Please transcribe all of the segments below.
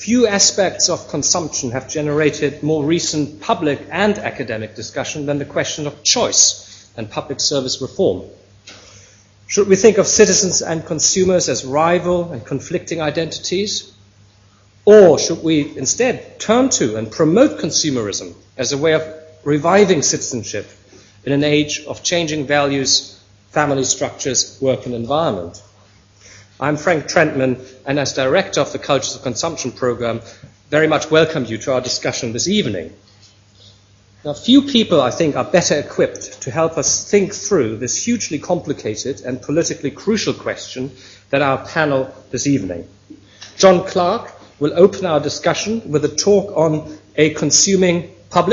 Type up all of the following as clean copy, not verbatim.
Few aspects of consumption have generated more recent public and academic discussion than the question of choice and public service reform. Should we think of citizens and consumers as rival and conflicting identities? Or should we instead turn to and promote consumerism as a way of reviving citizenship in an age of changing values, family structures, work and environment? I'm Frank Trentman, and as director of the Cultures of Consumption program, very much welcome you to our discussion this evening. Now, few people, I think, are better equipped to help us think through this hugely complicated and politically crucial question than our panel this evening. John Clark will open our discussion with a talk on a consuming public, ?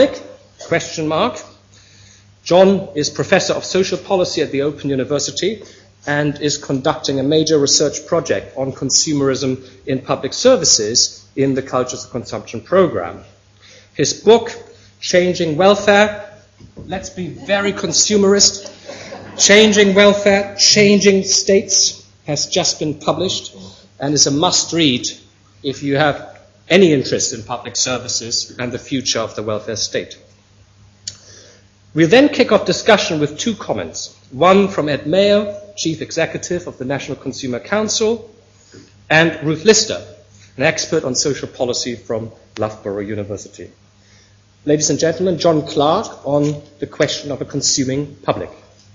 John is Professor of Social Policy at the Open University and is conducting a major research project on consumerism in public services in the Cultures of Consumption program. His book, Changing Welfare, let's be very consumerist, Changing Welfare, Changing States, has just been published and is a must-read if you have any interest in public services and the future of the welfare state. We'll then kick off discussion with two comments, one from Ed Mayo, Chief Executive of the National Consumer Council, and Ruth Lister, an expert on social policy from Loughborough University. Ladies and gentlemen, John Clark on the question of a consuming public.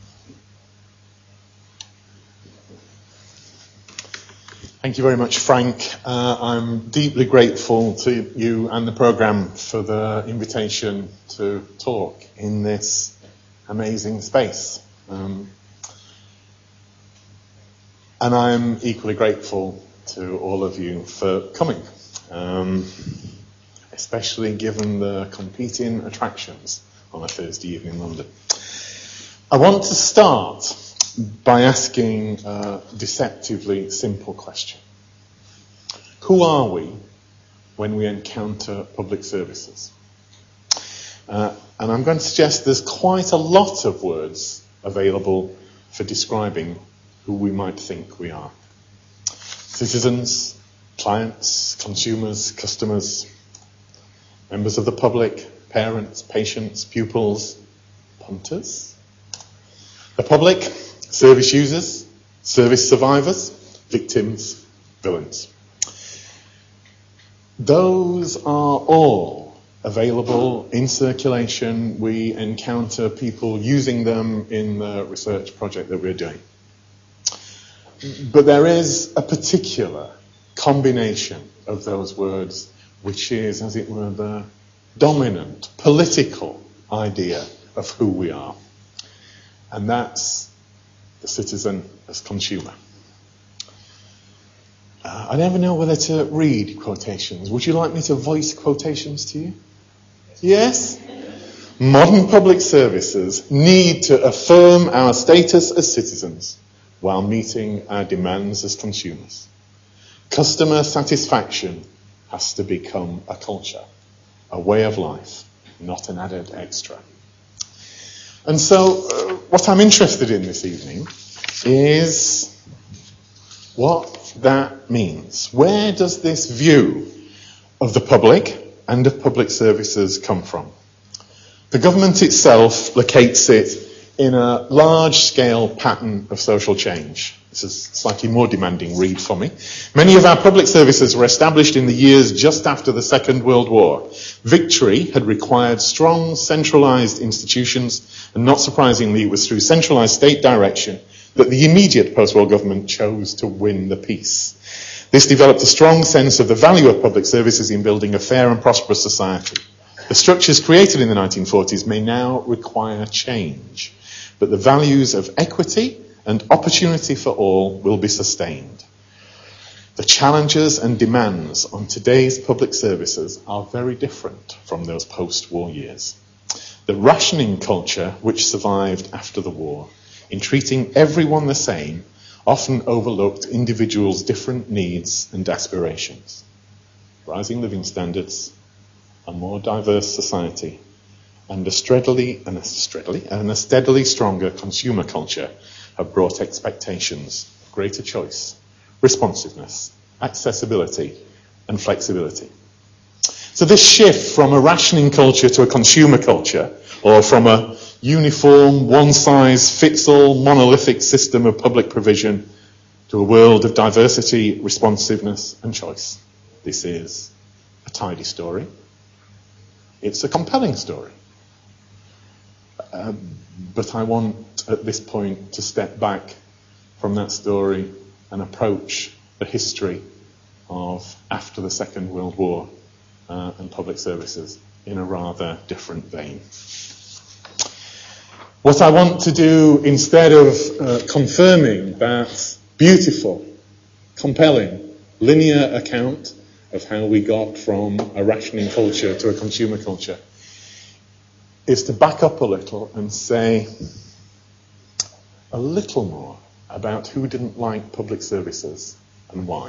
Thank you very much, Frank. I'm deeply grateful to you and the programme for the invitation to talk in this amazing space. And I'm equally grateful to all of you for coming, especially given the competing attractions on a Thursday evening in London. I want to start by asking a deceptively simple question. Who are we when we encounter public services? And I'm going to suggest there's quite a lot of words available for describing who we might think we are. Citizens, clients, consumers, customers, members of the public, parents, patients, pupils, punters. The public, service users, service survivors, victims, villains. Those are all available in circulation. We encounter people using them in the research project that we're doing. But there is a particular combination of those words which is, as it were, the dominant political idea of who we are. And that's the citizen as consumer. I never know whether to read quotations. Would you like me to voice quotations to you? Yes? Modern public services need to affirm our status as citizens while meeting our demands as consumers. Customer satisfaction has to become a culture, a way of life, not an added extra. And so what I'm interested in this evening is what that means. Where does this view of the public and of public services come from? The government itself locates it in a large-scale pattern of social change. This is a slightly more demanding read for me. Many of our public services were established in the years just after the Second World War. Victory had required strong, centralised institutions, and not surprisingly, it was through centralised state direction that the immediate post-war government chose to win the peace. This developed a strong sense of the value of public services in building a fair and prosperous society. The structures created in the 1940s may now require change, but the values of equity and opportunity for all will be sustained. The challenges and demands on today's public services are very different from those post-war years. The rationing culture which survived after the war, in treating everyone the same, often overlooked individuals' different needs and aspirations. Rising living standards, a more diverse society, and a steadily stronger consumer culture have brought expectations, greater choice, responsiveness, accessibility, and flexibility. So this shift from a rationing culture to a consumer culture, or from a uniform, one-size-fits-all, monolithic system of public provision to a world of diversity, responsiveness and choice. This is a tidy story. It's a compelling story. But I want, at this point, to step back from that story and approach the history of after the Second World War and public services in a rather different vein. What I want to do, instead of confirming that beautiful, compelling, linear account of how we got from a rationing culture to a consumer culture, is to back up a little and say a little more about who didn't like public services and why.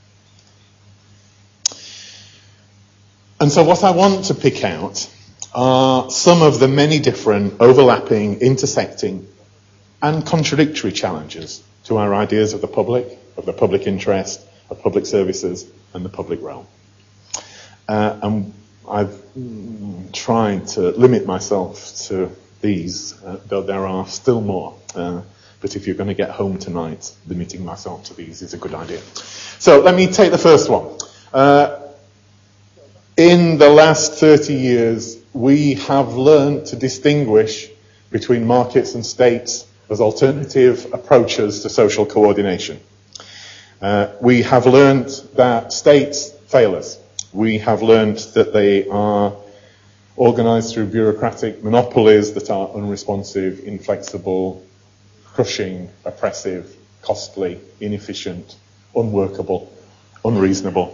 And so what I want to pick out are some of the many different overlapping, intersecting and contradictory challenges to our ideas of the public interest, of public services and the public realm. And I've tried to limit myself to these, though there are still more. But if you're going to get home tonight, limiting myself to these is a good idea. So let me take the first one. In the last 30 years, we have learned to distinguish between markets and states as alternative approaches to social coordination. We have learned that states fail us. We have learned that they are organised through bureaucratic monopolies that are unresponsive, inflexible, crushing, oppressive, costly, inefficient, unworkable, unreasonable.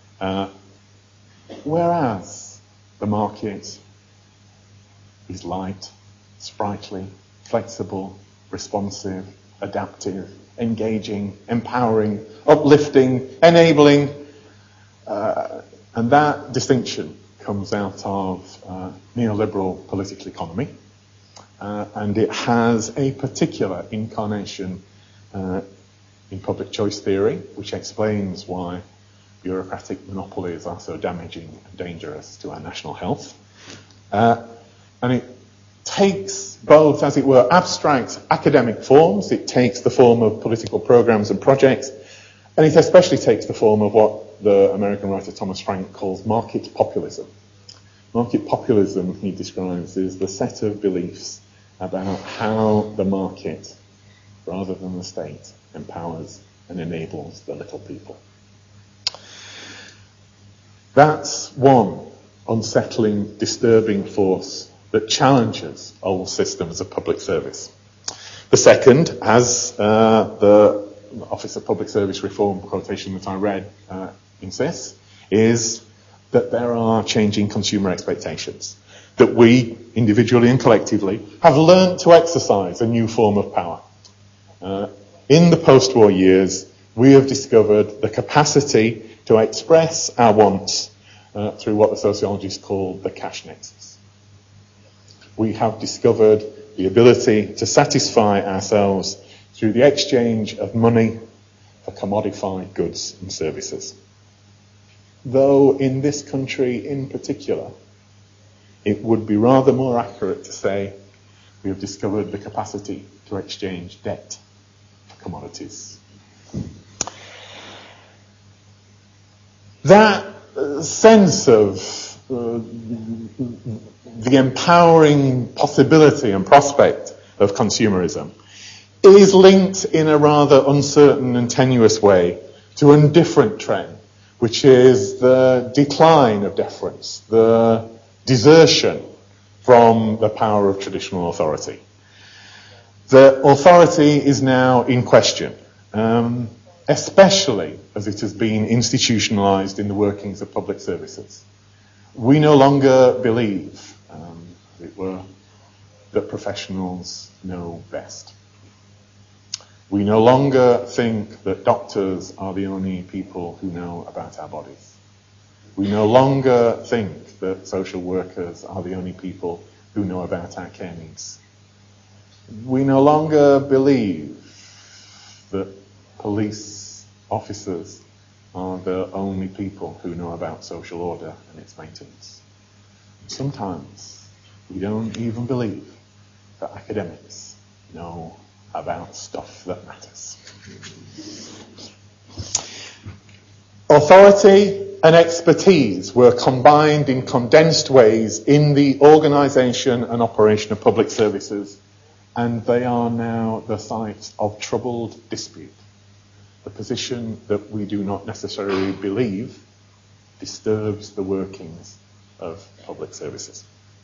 Whereas the market is light, sprightly, flexible, responsive, adaptive, engaging, empowering, uplifting, enabling, and that distinction comes out of neoliberal political economy, and it has a particular incarnation in public choice theory, which explains why bureaucratic monopolies are so damaging and dangerous to our national health. And it takes both, as it were, abstract academic forms. It takes the form of political programs and projects, and it especially takes the form of what the American writer Thomas Frank calls market populism. Market populism, he describes, is the set of beliefs about how the market, rather than the state, empowers and enables the little people. That's one unsettling, disturbing force that challenges old systems of public service. The second, as the Office of Public Service Reform quotation that I read insists, is that there are changing consumer expectations, that we, individually and collectively, have learnt to exercise a new form of power. In the post-war years, we have discovered the capacity to express our wants through what the sociologists call the cash nexus. We have discovered the ability to satisfy ourselves through the exchange of money for commodified goods and services. Though in this country in particular, it would be rather more accurate to say we have discovered the capacity to exchange debt for commodities. That sense of the empowering possibility and prospect of consumerism is linked in a rather uncertain and tenuous way to a different trend, which is the decline of deference, the desertion from the power of traditional authority. The authority is now in question, especially as it has been institutionalized in the workings of public services. We no longer believe, as it were, that professionals know best. We no longer think that doctors are the only people who know about our bodies. We no longer think that social workers are the only people who know about our care needs. We no longer believe that police officers are the only people who know about social order and its maintenance. Sometimes we don't even believe that academics know about stuff that matters. Authority and expertise were combined in condensed ways in the organisation and operation of public services, and they are now the site of troubled dispute. The position that we do not necessarily believe disturbs the workings of public services.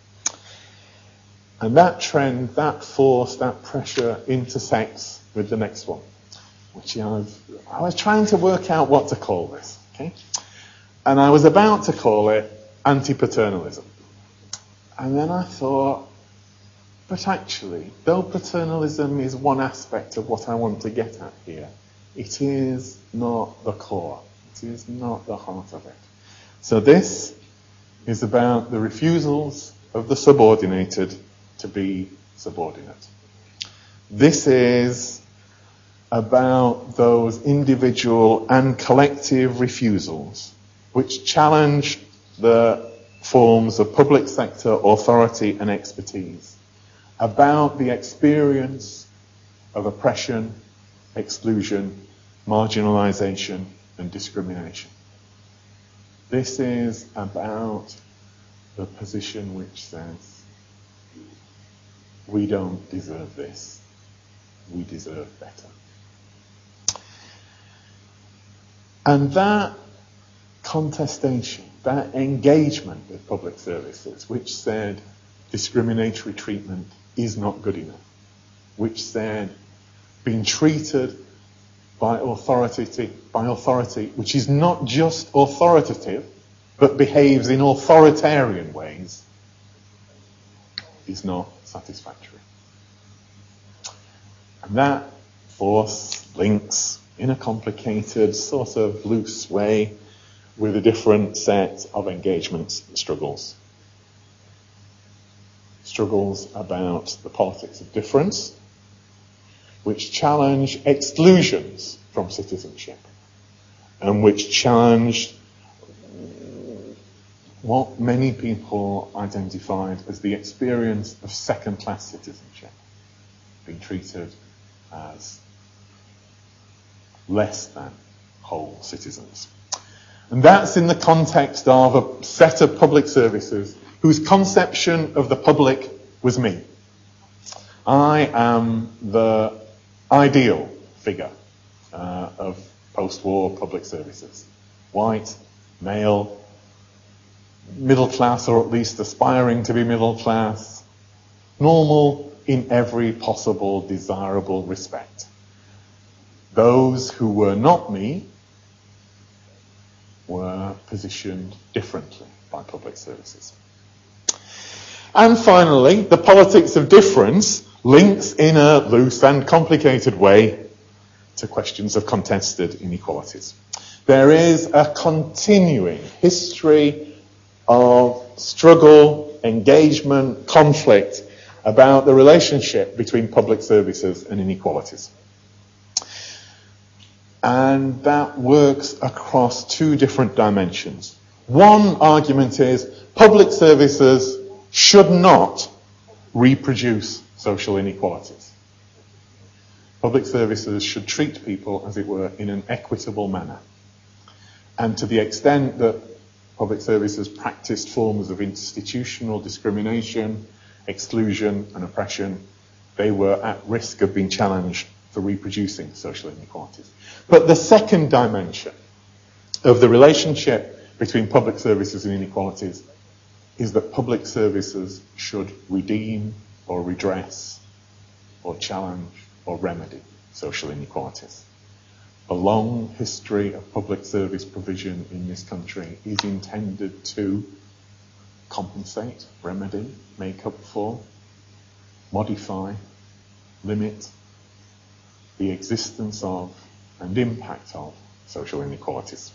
And that trend, that force, that pressure intersects with the next one, which I was trying to work out what to call this, okay? And I was about to call it anti-paternalism. And then I thought, but actually, though paternalism is one aspect of what I want to get at here, it is not the core. It is not the heart of it. So this is about the refusals of the subordinated to be subordinate. This is about those individual and collective refusals which challenge the forms of public sector authority and expertise, about the experience of oppression, exclusion, marginalisation and discrimination. This is about the position which says, we don't deserve this, we deserve better. And that contestation, that engagement with public services, which said discriminatory treatment is not good enough, which said being treated by authority which is not just authoritative, but behaves in authoritarian ways, is not satisfactory. And that force links in a complicated, sort of loose way with a different set of engagements and struggles. Struggles about the politics of difference, which challenge exclusions from citizenship, and which challenge what many people identified as the experience of second-class citizenship, being treated as less than whole citizens. And that's in the context of a set of public services whose conception of the public was me. I am the ideal figure of post-war public services. White, male, middle class, or at least aspiring to be middle class, normal in every possible desirable respect. Those who were not me were positioned differently by public services. And finally, the politics of difference links in a loose and complicated way to questions of contested inequalities. There is a continuing history of struggle, engagement, conflict about the relationship between public services and inequalities. And that works across two different dimensions. One argument is public services should not reproduce social inequalities. Public services should treat people, as it were, in an equitable manner. And to the extent that public services practiced forms of institutional discrimination, exclusion and oppression, they were at risk of being challenged for reproducing social inequalities. But the second dimension of the relationship between public services and inequalities is that public services should redeem or redress or challenge or remedy social inequalities. A long history of public service provision in this country is intended to compensate, remedy, make up for, modify, limit the existence of and impact of social inequalities.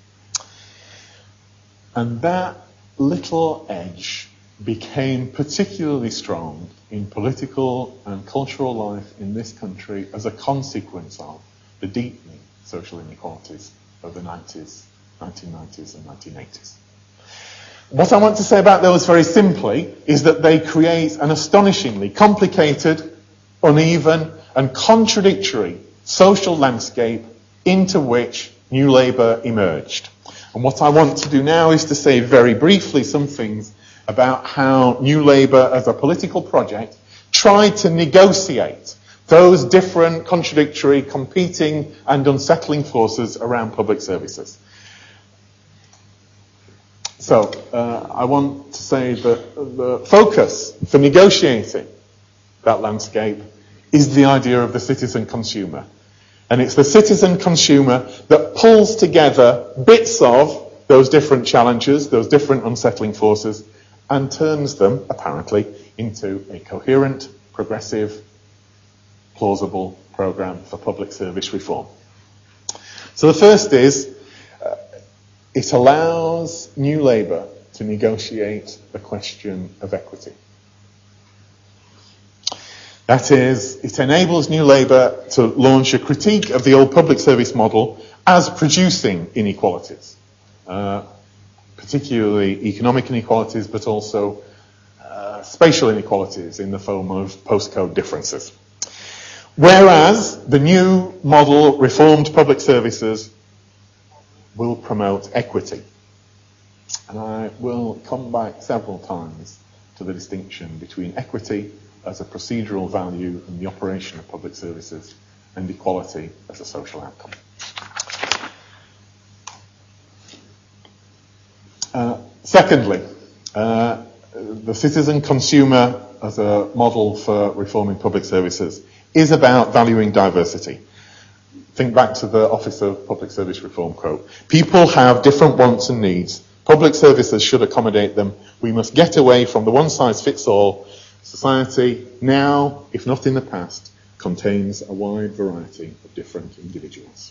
And that little edge became particularly strong in political and cultural life in this country as a consequence of the deepening social inequalities of the 90s 1990s and 1980s. What I want to say about those very simply is that they create an astonishingly complicated, uneven and contradictory social landscape into which New Labour emerged. And what I want to do now is to say very briefly some things about how New Labour as a political project tried to negotiate those different, contradictory, competing and unsettling forces around public services. So, I want to say that the focus for negotiating that landscape is the idea of the citizen consumer. And it's the citizen consumer that pulls together bits of those different challenges, those different unsettling forces, and turns them, apparently, into a coherent, progressive, plausible programme for public service reform. So the first is, it allows New Labour to negotiate the question of equity. That is, it enables New Labour to launch a critique of the old public service model as producing inequalities, particularly economic inequalities, but also spatial inequalities in the form of postcode differences. Whereas the new model, reformed public services, will promote equity. And I will come back several times to the distinction between equity as a procedural value in the operation of public services and equality as a social outcome. Secondly, the citizen consumer as a model for reforming public services is about valuing diversity. Think back to the Office of Public Service Reform quote. People have different wants and needs. Public services should accommodate them. We must get away from the one-size-fits-all. Society now, if not in the past, contains a wide variety of different individuals.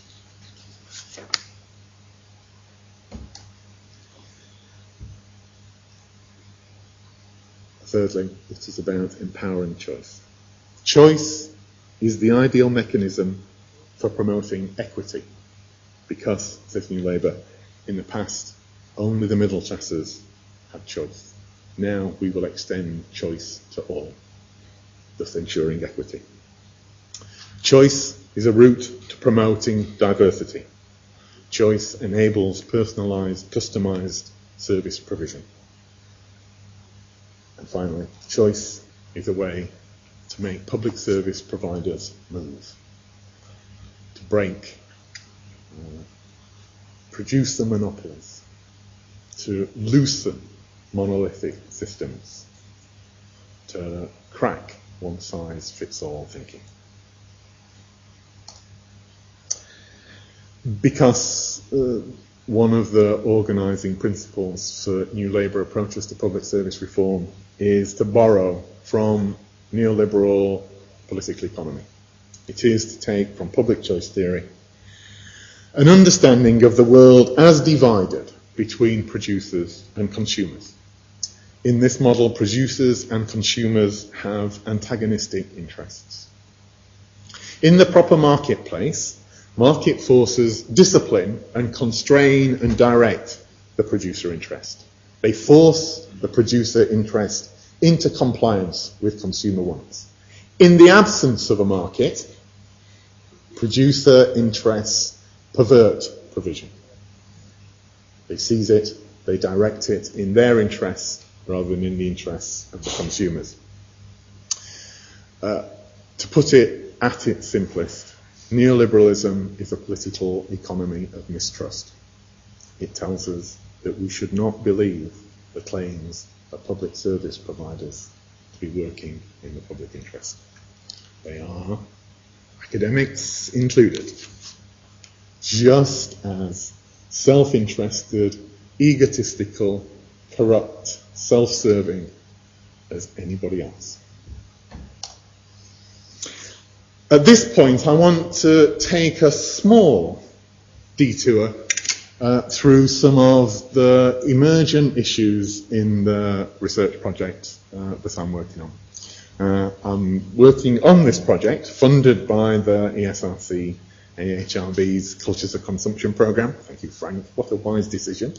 Thirdly, it is about empowering choice. Choice is the ideal mechanism for promoting equity because, says New Labour, in the past only the middle classes had choice. Now we will extend choice to all, thus ensuring equity. Choice is a route to promoting diversity. Choice enables personalised, customised service provision. And finally, choice is a way to make public service providers move, to break, produce the monopolies, to loosen monolithic systems, to crack one-size-fits-all thinking. Because one of the organising principles for New Labour approaches to public service reform is to borrow from neoliberal political economy. It is to take from public choice theory an understanding of the world as divided between producers and consumers. In this model, producers and consumers have antagonistic interests. In the proper marketplace, market forces discipline and constrain and direct the producer interest. They force the producer interest into compliance with consumer wants. In the absence of a market, producer interests pervert provision. They seize it, they direct it in their interests rather than in the interests of the consumers. To put it at its simplest, neoliberalism is a political economy of mistrust. It tells us that we should not believe the claims of public service providers to be working in the public interest. They are, academics included, just as self-interested, egotistical, corrupt, self-serving as anybody else. At this point, I want to take a small detour through some of the emergent issues in the research project that I'm working on. I'm working on this project, funded by the ESRC AHRB's Cultures of Consumption programme. Thank you, Frank. What a wise decision.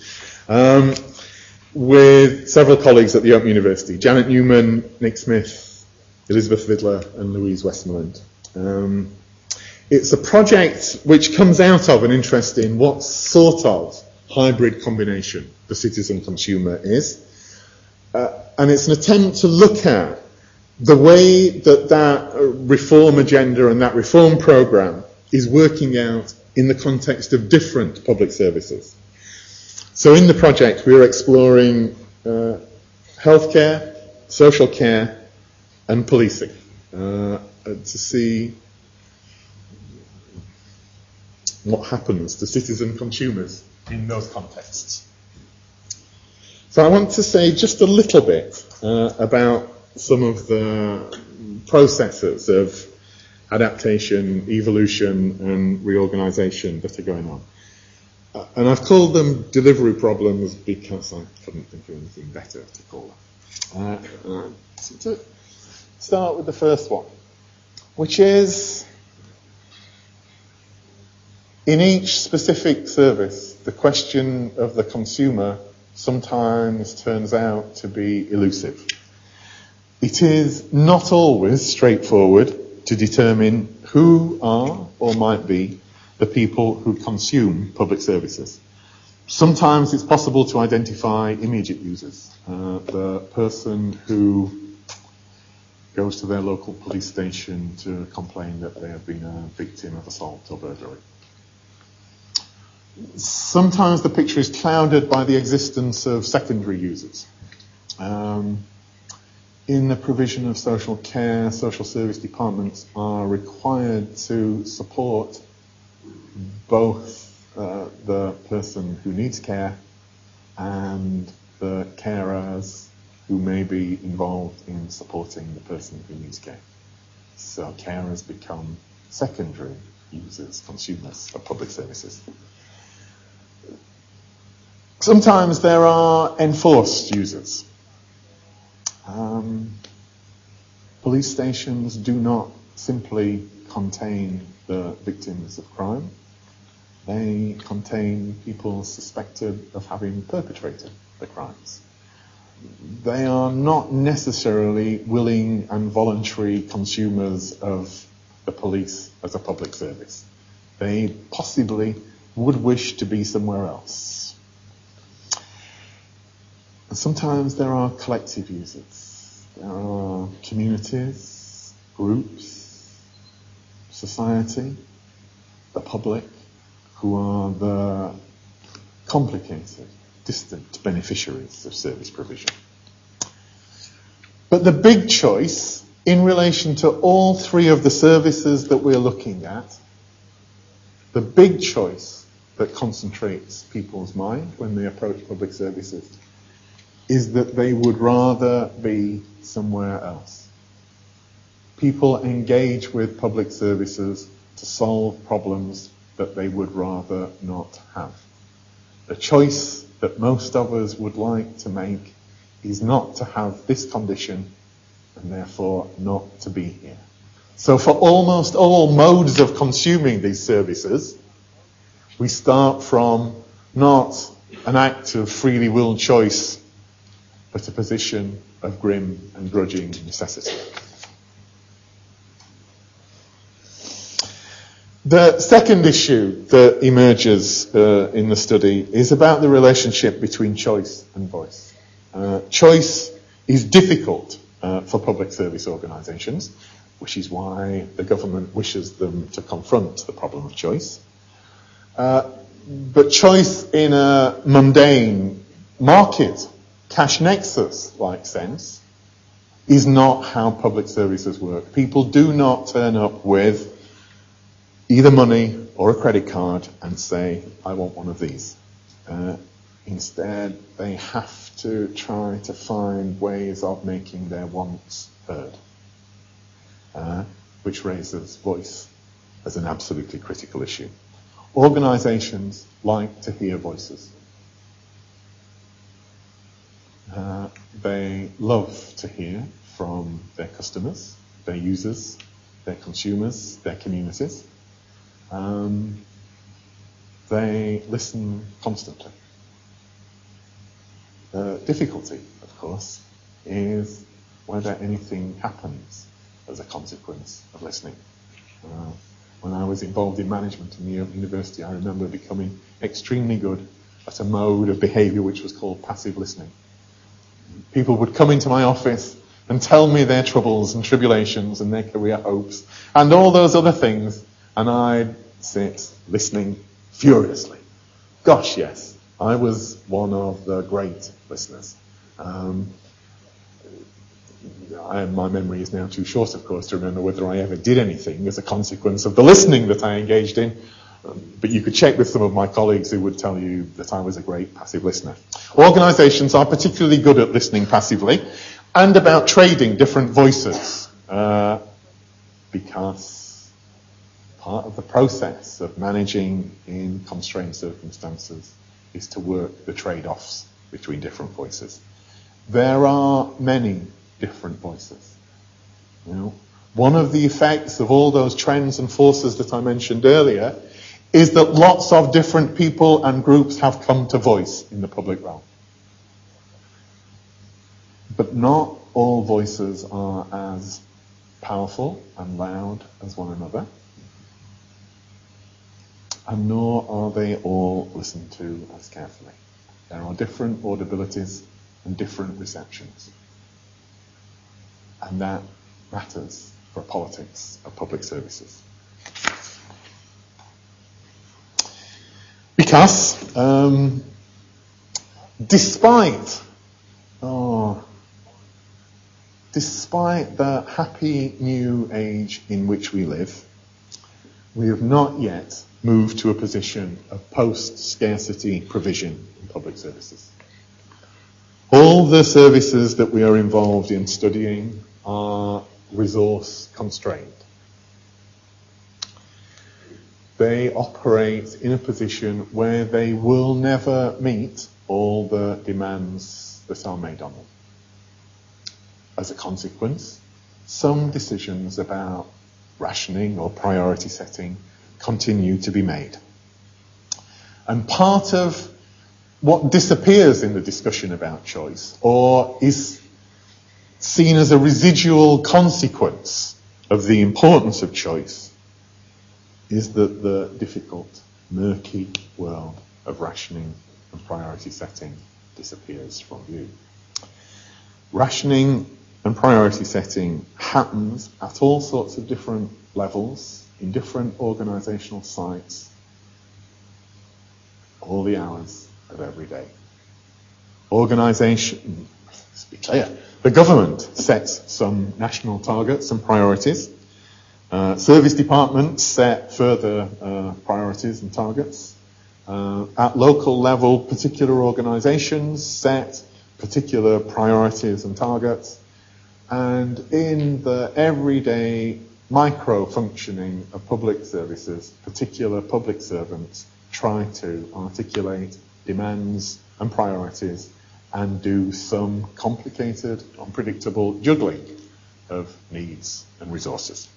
With several colleagues at the Open University, Janet Newman, Nick Smith, Elizabeth Vidler and Louise Westmoreland. It's a project which comes out of an interest in what sort of hybrid combination the citizen-consumer is. And it's an attempt to look at the way that reform agenda and that reform programme is working out in the context of different public services. So in the project we're exploring healthcare, social care and policing to see what happens to citizen consumers in those contexts. So I want to say just a little bit about some of the processes of adaptation, evolution and reorganisation that are going on. And I've called them delivery problems because I couldn't think of anything better to call them. So to start with the first one, which is in each specific service, the question of the consumer sometimes turns out to be elusive. It is not always straightforward to determine who are or might be the people who consume public services. Sometimes it's possible to identify immediate users, the person who goes to their local police station to complain that they have been a victim of assault or burglary. Sometimes the picture is clouded by the existence of secondary users. In the provision of social care, social service departments are required to support both the person who needs care and the carers who may be involved in supporting the person who needs care. So carers become secondary users, consumers of public services. Sometimes there are enforced users. Police stations do not simply contain the victims of crime. They contain people suspected of having perpetrated the crimes. They are not necessarily willing and voluntary consumers of the police as a public service. They possibly would wish to be somewhere else. And sometimes there are collective users. There are communities, groups, society, the public, who are the complicated, distant beneficiaries of service provision. But the big choice in relation to all three of the services that we're looking at, the big choice that concentrates people's mind when they approach public services is that they would rather be somewhere else. People engage with public services to solve problems that they would rather not have. The choice that most of us would like to make is not to have this condition and therefore not to be here. So for almost all modes of consuming these services, we start from not an act of freely willed choice, but a position of grim and grudging necessity. The second issue that emerges in the study is about the relationship between choice and voice. Choice is difficult for public service organisations, which is why the government wishes them to confront the problem of choice. But choice in a mundane market, cash nexus-like sense, is not how public services work. People do not turn up with either money or a credit card and say, I want one of these. Instead, they have to try to find ways of making their wants heard, which raises voice as an absolutely critical issue. Organisations like to hear voices. They love to hear from their customers, their users, their consumers, their communities. they listen constantly. The difficulty, of course, is whether anything happens as a consequence of listening. When I was involved in management in the university, I remember becoming extremely good at a mode of behaviour which was called passive listening. People would come into my office and tell me their troubles and tribulations and their career hopes and all those other things, and I'd sit listening furiously. Gosh, yes, I was one of the great listeners. My memory is now too short, of course, to remember whether I ever did anything as a consequence of the listening that I engaged in. But you could check with some of my colleagues who would tell you that I was a great passive listener. Organisations are particularly good at listening passively and about trading different voices because part of the process of managing in constrained circumstances is to work the trade-offs between different voices. There are many different voices. One of the effects of all those trends and forces that I mentioned earlier is that lots of different people and groups have come to voice in the public realm. But not all voices are as powerful and loud as one another, and nor are they all listened to as carefully. There are different audibilities and different receptions. And that matters for politics of public services. Because despite the happy new age in which we live, we have not yet moved to a position of post-scarcity provision in public services. All the services that we are involved in studying are resource constrained. They operate in a position where they will never meet all the demands that are made on them. As a consequence, some decisions about rationing or priority setting continue to be made. And part of what disappears in the discussion about choice, or is seen as a residual consequence of the importance of choice, is that the difficult, murky world of rationing and priority setting disappears from view. Rationing and priority setting happens at all sorts of different levels, in different organisational sites, all the hours of every day. Organisation, let's be clear, the government sets some national targets and priorities. Service departments set further priorities and targets. At local level, particular organisations set particular priorities and targets. And in the everyday micro-functioning of public services, particular public servants try to articulate demands and priorities and do some complicated, unpredictable juggling of needs and resources.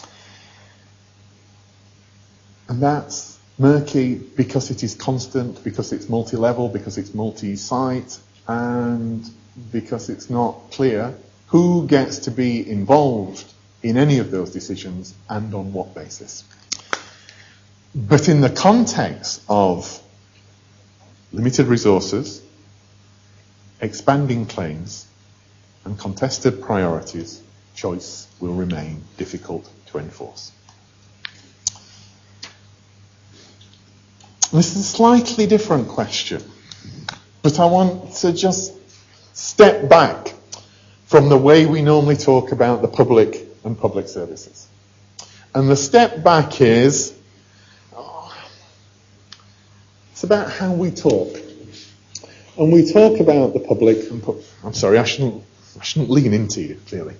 And that's murky because it is constant, because it's multi-level, because it's multi-site, and because it's not clear who gets to be involved in any of those decisions and on what basis. But in the context of limited resources, expanding claims, and contested priorities, choice will remain difficult to enforce. This is a slightly different question, but I want to just step back from the way we normally talk about the public and public services. And the step back is, it's about how we talk. And we talk about the public and I'm sorry, I shouldn't lean into you, clearly.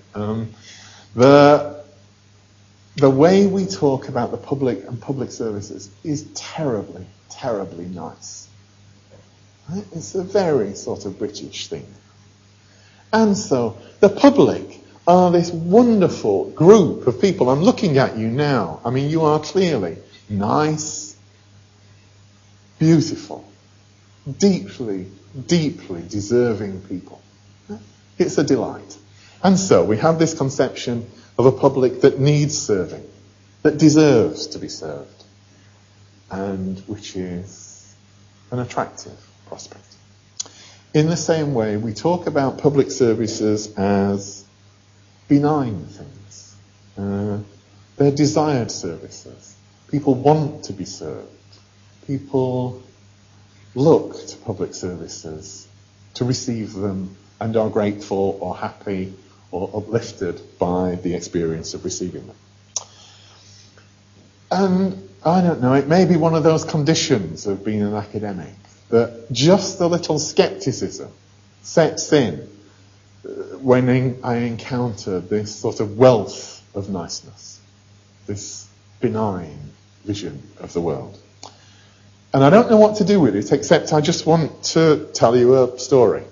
The way we talk about the public and public services is terribly, terribly nice. Right? It's a very sort of British thing. And so the public are this wonderful group of people. I'm looking at you now. I mean, you are clearly nice, beautiful, deeply, deeply deserving people. It's a delight. And so we have this conception of a public that needs serving, that deserves to be served, and which is an attractive prospect. In the same way, we talk about public services as benign things. They're desired services. People want to be served. People look to public services to receive them and are grateful or happy or uplifted by the experience of receiving them. And I don't know, it may be one of those conditions of being an academic that just a little skepticism sets in when I encounter this sort of wealth of niceness, this benign vision of the world. And I don't know what to do with it, except I just want to tell you a story.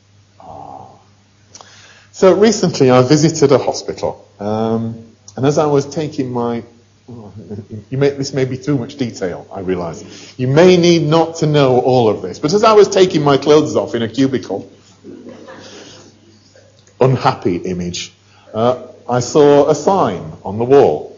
So recently I visited a hospital, and as I was taking my... this may be too much detail, I realise. You may need not to know all of this, but as I was taking my clothes off in a cubicle, unhappy image, I saw a sign on the wall.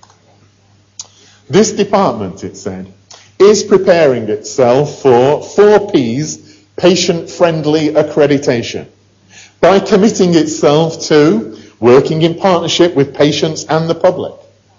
This department, it said, is preparing itself for 4Ps patient-friendly accreditation by committing itself to working in partnership with patients and the public.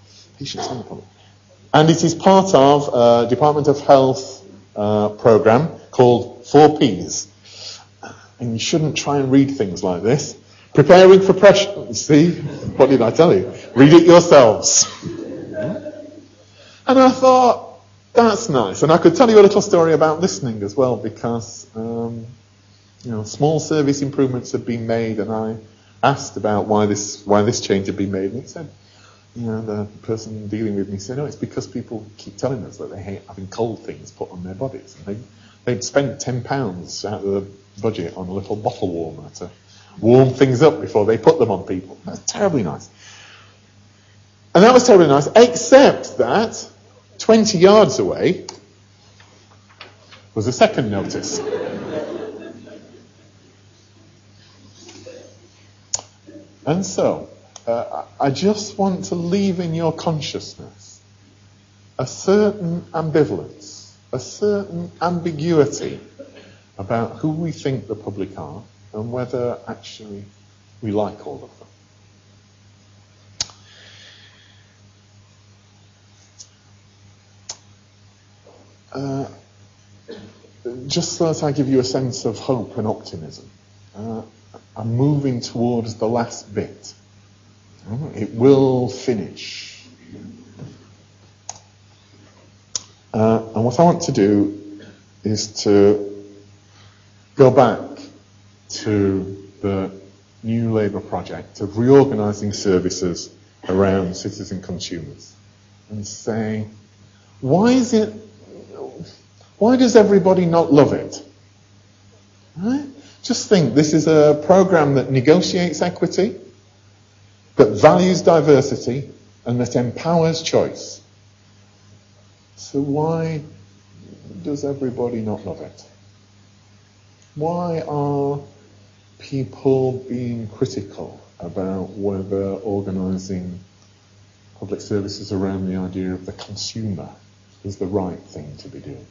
And it is part of a Department of Health program called 4Ps. And you shouldn't try and read things like this. Preparing for pressure. See? What did I tell you? Read it yourselves. And I thought, that's nice. And I could tell you a little story about listening as well, because small service improvements had been made, and I asked about why this change had been made, and it said, the person dealing with me said, it's because people keep telling us that they hate having cold things put on their bodies. And they'd spent £10 out of the budget on a little bottle warmer to warm things up before they put them on people. That's terribly nice. And that was terribly nice, except that 20 yards away was a second notice. And so, I just want to leave in your consciousness a certain ambivalence, a certain ambiguity about who we think the public are and whether actually we like all of them. Just so that I give you a sense of hope and optimism, I'm moving towards the last bit. It will finish. And what I want to do is to go back to the New Labour project of reorganising services around citizen consumers and say, why does everybody not love it? Right? Just think, this is a programme that negotiates equity, that values diversity, and that empowers choice. So why does everybody not love it? Why are people being critical about whether organising public services around the idea of the consumer is the right thing to be doing?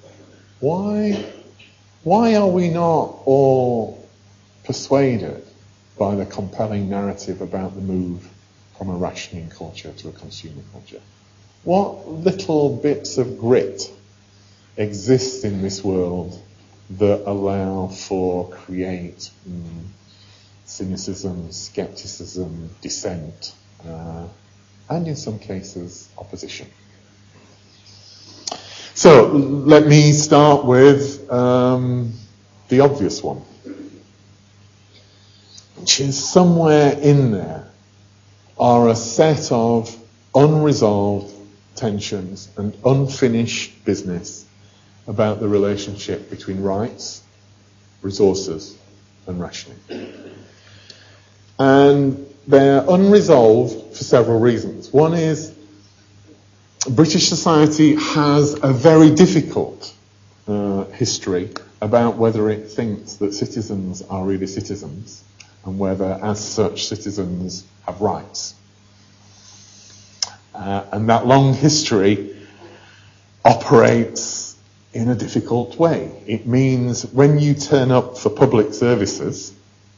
Why are we not all persuaded by the compelling narrative about the move from a rationing culture to a consumer culture? What little bits of grit exist in this world that allow for create cynicism, skepticism, dissent, and in some cases opposition? So let me start with the obvious one, which is somewhere in there are a set of unresolved tensions and unfinished business about the relationship between rights, resources, and rationing. And they're unresolved for several reasons. One is British society has a very difficult history about whether it thinks that citizens are really citizens and whether, as such, citizens have rights. And that long history operates in a difficult way. It means when you turn up for public services,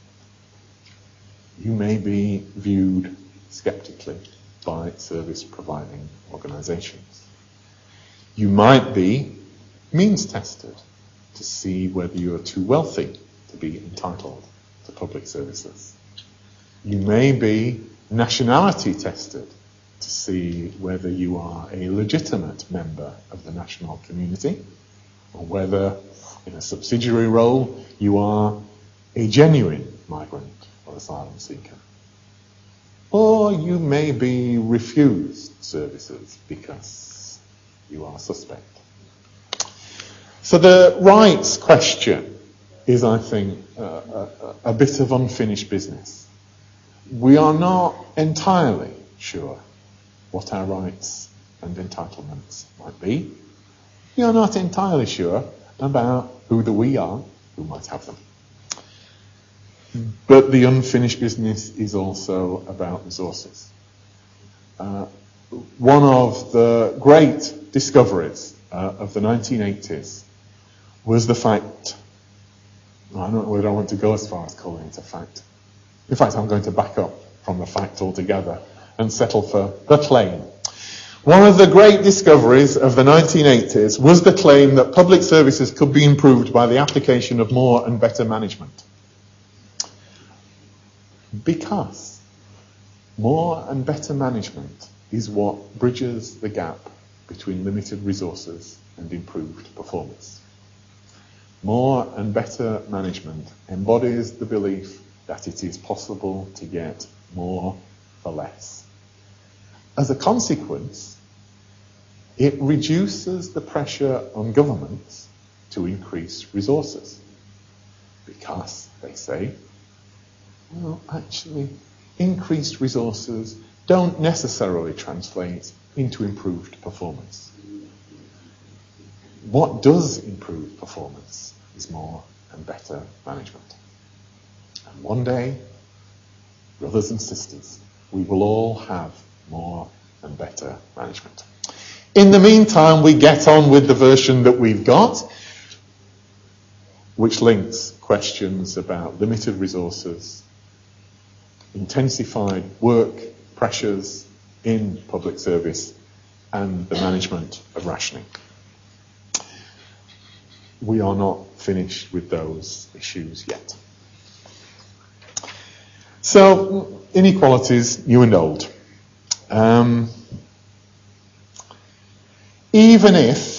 you may be viewed sceptically by service-providing organisations. You might be means-tested to see whether you are too wealthy to be entitled to public services. You may be nationality-tested to see whether you are a legitimate member of the national community, or whether, in a subsidiary role, you are a genuine migrant or asylum seeker. Or you may be refused services because you are suspect. So the rights question is, I think, a bit of unfinished business. We are not entirely sure what our rights and entitlements might be. We are not entirely sure about who the we are who might have them. But the unfinished business is also about resources. One of the great discoveries of the 1980s was the fact, I don't want to go as far as calling it a fact. In fact, I'm going to back up from the fact altogether and settle for the claim. One of the great discoveries of the 1980s was the claim that public services could be improved by the application of more and better management. Because more and better management is what bridges the gap between limited resources and improved performance. More and better management embodies the belief that it is possible to get more for less. As a consequence, it reduces the pressure on governments to increase resources. Because, they say, well, actually, increased resources don't necessarily translate into improved performance. What does improve performance is more and better management. And one day, brothers and sisters, we will all have more and better management. In the meantime, we get on with the version that we've got, which links questions about limited resources, intensified work pressures in public service, and the management of rationing. We are not finished with those issues yet. So, inequalities, new and old. Even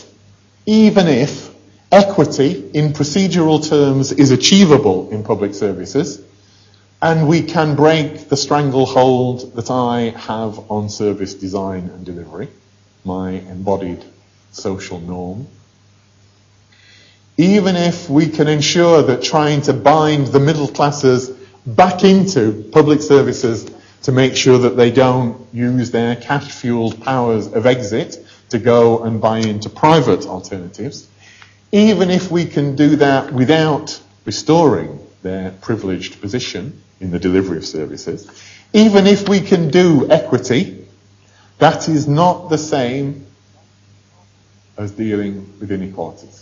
if equity in procedural terms is achievable in public services, and we can break the stranglehold that I have on service design and delivery, my embodied social norm, even if we can ensure that trying to bind the middle classes back into public services to make sure that they don't use their cash-fueled powers of exit to go and buy into private alternatives, even if we can do that without restoring their privileged position in the delivery of services, even if we can do equity, that is not the same as dealing with inequalities.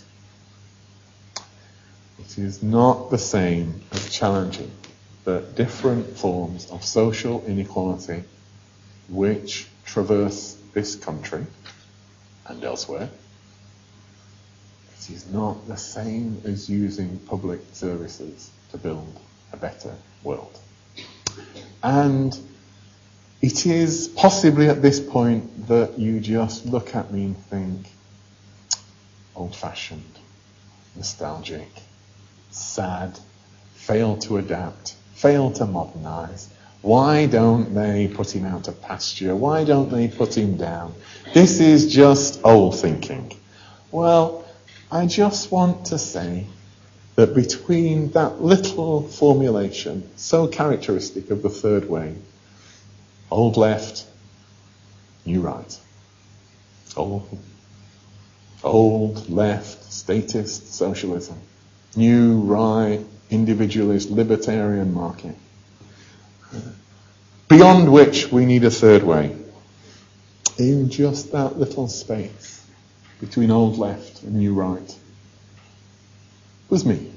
It is not the same as challenging the different forms of social inequality which traverse this country and elsewhere. It is not the same as using public services to build a better world. And it is possibly at this point that you just look at me and think, old-fashioned, nostalgic, sad, fail to adapt, fail to modernise. Why don't they put him out of pasture? Why don't they put him down? This is just old thinking. Well, I just want to say that between that little formulation, so characteristic of the third way, old left, new right, Old, left, statist socialism. New, right, individualist, libertarian market. Beyond which we need a third way. In just that little space between old left and new right was me.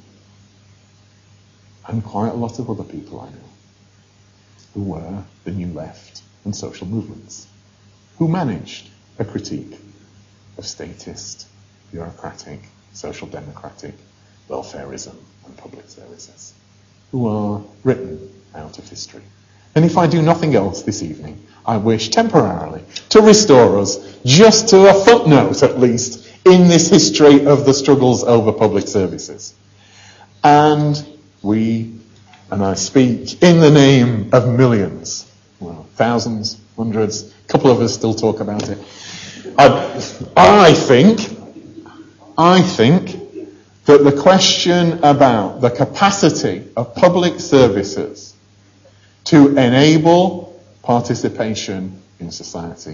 And quite a lot of other people I know who were the new left and social movements, who managed a critique of statist, bureaucratic, social democratic, welfarism and public services, who are written out of history. And if I do nothing else this evening, I wish temporarily to restore us just to a footnote at least in this history of the struggles over public services. And I speak in the name of millions, well, thousands, hundreds, a couple of us still talk about it. I think that the question about the capacity of public services to enable participation in society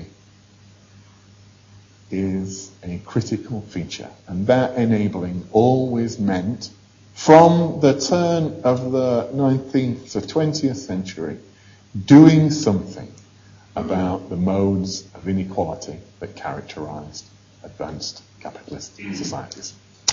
is a critical feature. And that enabling always meant, from the turn of the 19th to 20th century, doing something about the modes of inequality that characterized advanced capitalist societies.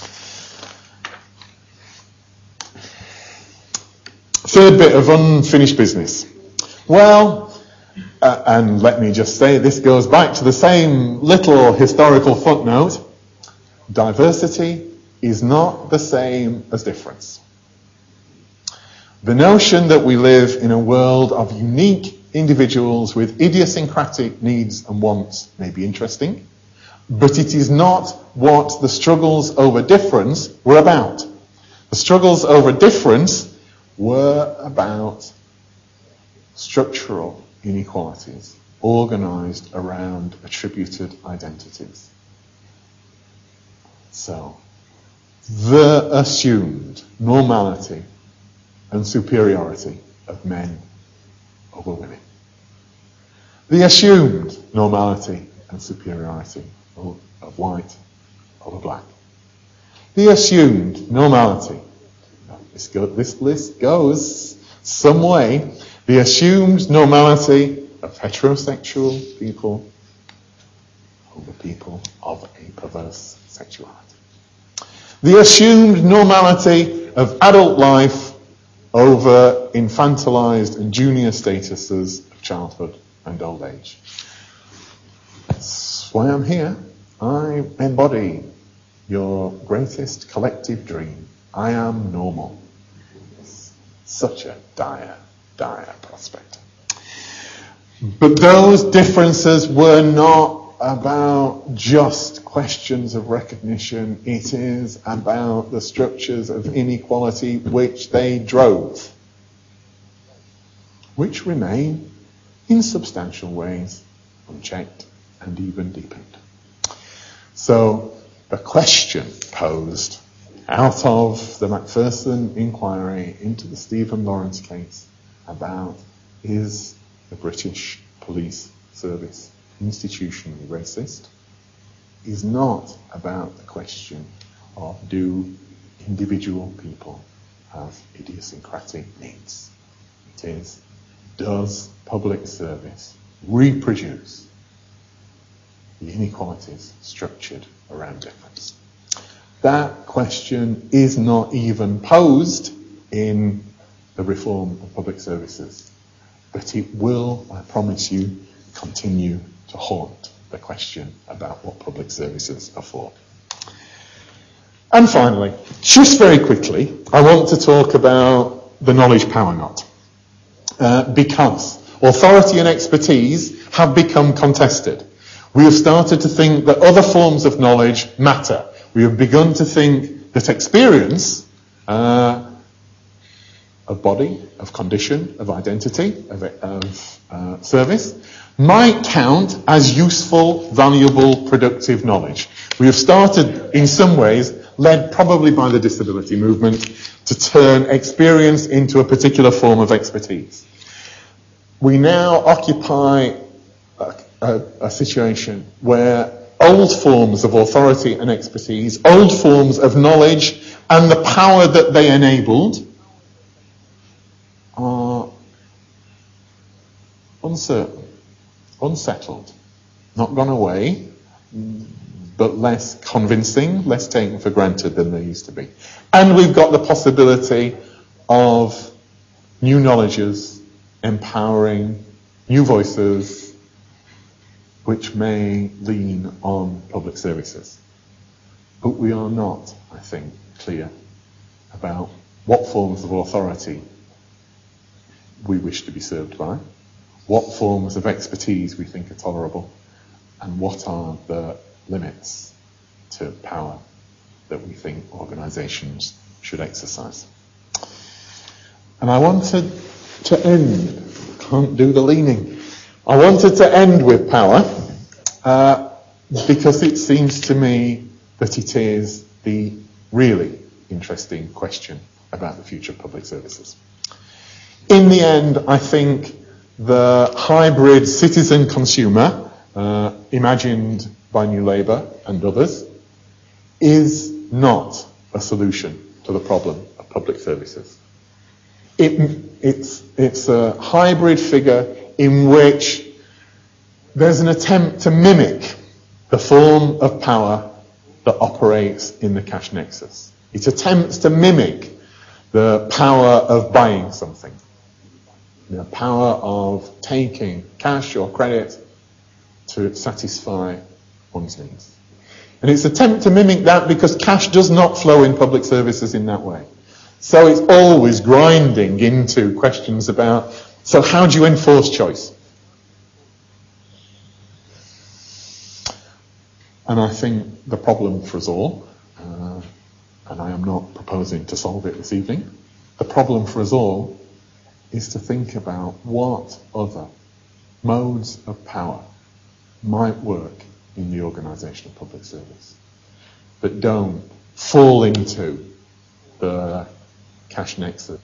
Third bit of unfinished business. Well, and let me just say, this goes back to the same little historical footnote. Diversity is not the same as difference. The notion that we live in a world of unique individuals with idiosyncratic needs and wants may be interesting, but it is not what the struggles over difference were about. The struggles over difference were about structural inequalities organized around attributed identities. So, the assumed normality and superiority of men over women. The assumed normality and superiority of white over black. The assumed normality, this list goes some way, the assumed normality of heterosexual people over people of a perverse sexuality. The assumed normality of adult life over infantilized and junior statuses of childhood and old age. That's why I'm here. I embody your greatest collective dream. I am normal. It's such a dire, dire prospect. But those differences were not about just questions of recognition. It is about the structures of inequality which they drove, which remain in substantial ways unchecked and even deepened. So the question posed out of the Macpherson inquiry into the Stephen Lawrence case about, is the British police service institutionally racist, is not about the question of, do individual people have idiosyncratic needs? It is, does public service reproduce the inequalities structured around difference? That question is not even posed in the reform of public services, but it will, I promise you, continue to haunt the question about what public services are for. And finally, just very quickly, I want to talk about the knowledge power knot. Because authority and expertise have become contested. We have started to think that other forms of knowledge matter. We have begun to think that experience, of body, of condition, of identity, of service, might count as useful, valuable, productive knowledge. We have started, in some ways, led probably by the disability movement, to turn experience into a particular form of expertise. We now occupy a situation where old forms of authority and expertise, old forms of knowledge, and the power that they enabled are uncertain, unsettled, not gone away, but less convincing, less taken for granted than they used to be. And we've got the possibility of new knowledges empowering new voices which may lean on public services. But we are not, I think, clear about what forms of authority we wish to be served by, what forms of expertise we think are tolerable, and what are the limits to power that we think organisations should exercise. And I wanted to end, can't do the leaning, I wanted to end with power because it seems to me that it is the really interesting question about the future of public services. In the end, I think the hybrid citizen-consumer, imagined by New Labour and others, is not a solution to the problem of public services. It's a hybrid figure in which there's an attempt to mimic the form of power that operates in the cash nexus. It attempts to mimic the power of buying something, the power of taking cash or credit to satisfy one's needs. And it's an attempt to mimic that because cash does not flow in public services in that way. So it's always grinding into questions about, so how do you enforce choice? And I think the problem for us all, and I am not proposing to solve it this evening, the problem for us all is to think about what other modes of power might work in the organisation of public service that don't fall into the cash nexus.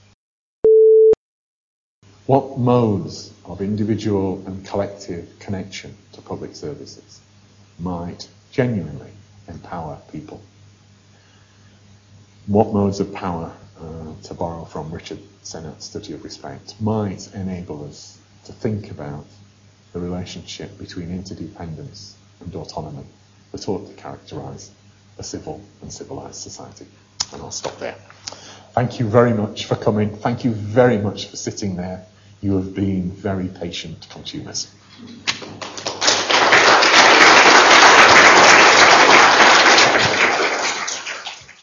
What modes of individual and collective connection to public services might genuinely empower people? What modes of power, to borrow from Richard Sennett's study of respect, might enable us to think about the relationship between interdependence and autonomy that ought to characterise a civil and civilised society? And I'll stop there. Thank you very much for coming. Thank you very much for sitting there. You have been very patient consumers.